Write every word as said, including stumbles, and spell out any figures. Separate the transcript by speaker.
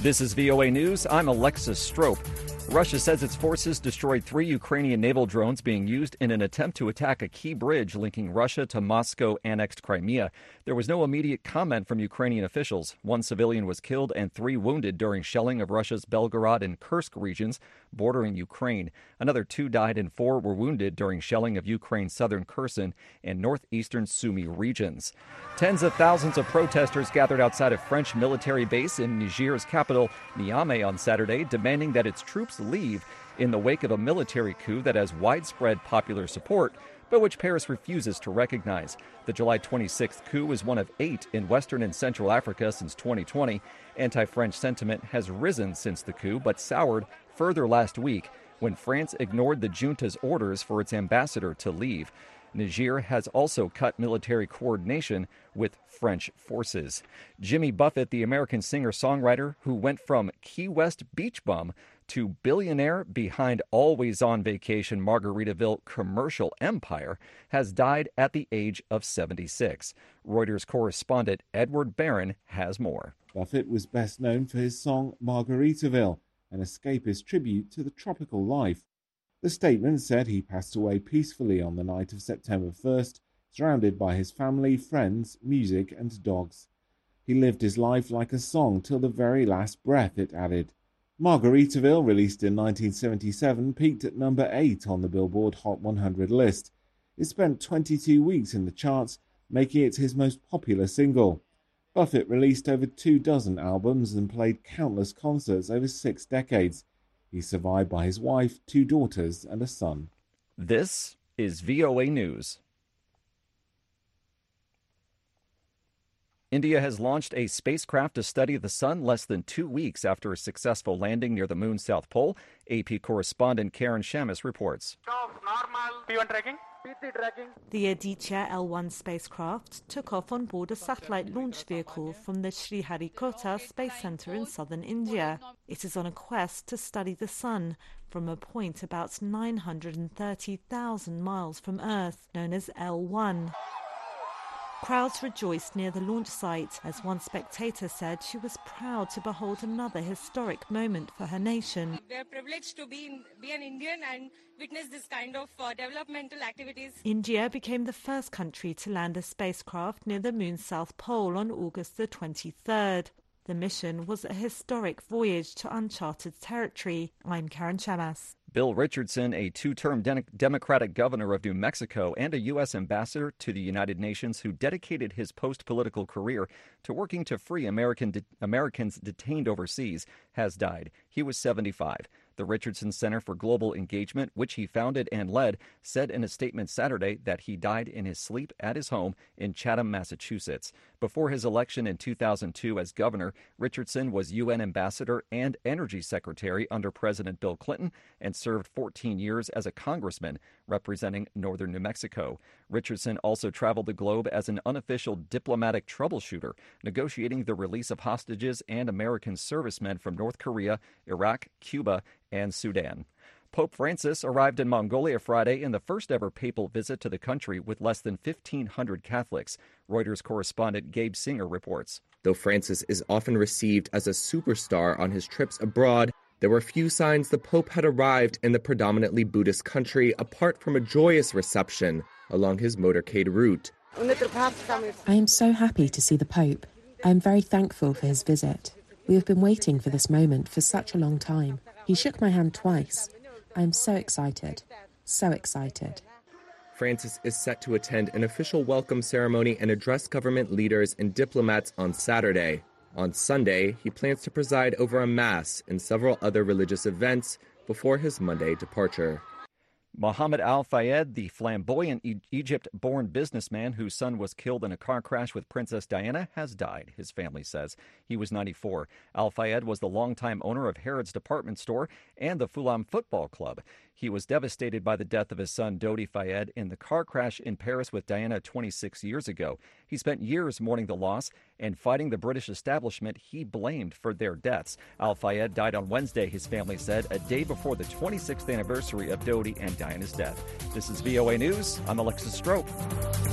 Speaker 1: This is V O A News. I'm Alexis Strope. Russia says its forces destroyed three Ukrainian naval drones being used in an attempt to attack a key bridge linking Russia to Moscow-annexed Crimea. There was no immediate comment from Ukrainian officials. One civilian was killed and three wounded during shelling of Russia's Belgorod and Kursk regions bordering Ukraine. Another two died and four were wounded during shelling of Ukraine's southern Kherson and northeastern Sumy regions. Tens of thousands of protesters gathered outside a French military base in Niger's capital, Niamey, on Saturday, demanding that its troops leave in the wake of a military coup that has widespread popular support, but which Paris refuses to recognize. The July twenty-sixth coup is one of eight in Western and Central Africa since twenty twenty. Anti-French sentiment has risen since the coup, but soured further last week when France ignored the junta's orders for its ambassador to leave. Niger has also cut military coordination with French forces. Jimmy Buffett, the American singer-songwriter who went from Key West beach bum to billionaire behind always on vacation Margaritaville commercial empire, has died at the age of seventy-six. Reuters correspondent Edward Barron has more.
Speaker 2: Buffett was best known for his song Margaritaville, an escapist tribute to the tropical life. The statement said he passed away peacefully on the night of September first, surrounded by his family, friends, music and dogs. He lived his life like a song till the very last breath, it added. Margaritaville, released in nineteen seventy-seven, peaked at number eight on the Billboard Hot one hundred list. It spent twenty-two weeks in the charts, making it his most popular single. Buffett released over two dozen albums and played countless concerts over six decades. He's survived by his wife, two daughters, and a son.
Speaker 1: This is V O A News. India has launched a spacecraft to study the sun less than two weeks after a successful landing near the moon's south pole. A P correspondent Karen Shamus reports.
Speaker 3: P one tracking. The Aditya L one spacecraft took off on board a satellite launch vehicle from the Sriharikota Space Center in southern India. It is on a quest to study the sun from a point about nine hundred thirty thousand miles from Earth, known as L one. Crowds rejoiced near the launch site as one spectator said she was proud to behold another historic moment for her nation.
Speaker 4: We are privileged to be, in, be an Indian and witness this kind of uh, developmental activities.
Speaker 3: India became the first country to land a spacecraft near the moon's south pole on August the twenty-third. The mission was a historic voyage to uncharted territory. I'm Karen Shamas.
Speaker 1: Bill Richardson, a two-term de- Democratic governor of New Mexico and a U S ambassador to the United Nations who dedicated his post-political career to working to free American de- Americans detained overseas, has died. He was seventy-five. The Richardson Center for Global Engagement, which he founded and led, said in a statement Saturday that he died in his sleep at his home in Chatham, Massachusetts. Before his election in two thousand two as governor, Richardson was U N ambassador and energy secretary under President Bill Clinton and served fourteen years as a congressman representing northern New Mexico. Richardson also traveled the globe as an unofficial diplomatic troubleshooter, negotiating the release of hostages and American servicemen from North Korea, Iraq, Cuba, and Sudan. Pope Francis arrived in Mongolia Friday in the first-ever papal visit to the country with less than fifteen hundred Catholics. Reuters correspondent Gabe Singer reports.
Speaker 5: Though Francis is often received as a superstar on his trips abroad, there were few signs the Pope had arrived in the predominantly Buddhist country apart from a joyous reception along his motorcade route.
Speaker 6: I am so happy to see the Pope. I am very thankful for his visit. We have been waiting for this moment for such a long time. He shook my hand twice. I am so excited, so excited.
Speaker 5: Francis is set to attend an official welcome ceremony and address government leaders and diplomats on Saturday. On Sunday, he plans to preside over a mass and several other religious events before his Monday departure.
Speaker 1: Mohammed Al-Fayed, the flamboyant e- Egypt-born businessman whose son was killed in a car crash with Princess Diana, has died, his family says. He was ninety-four. Al-Fayed was the longtime owner of Harrods Department Store and the Fulham Football Club. He was devastated by the death of his son, Dodi Fayed, in the car crash in Paris with Diana twenty-six years ago. He spent years mourning the loss and fighting the British establishment he blamed for their deaths. Al-Fayed died on Wednesday, his family said, a day before the twenty-sixth anniversary of Dodi and Diana's death. This is V O A News. I'm Alexis Strope.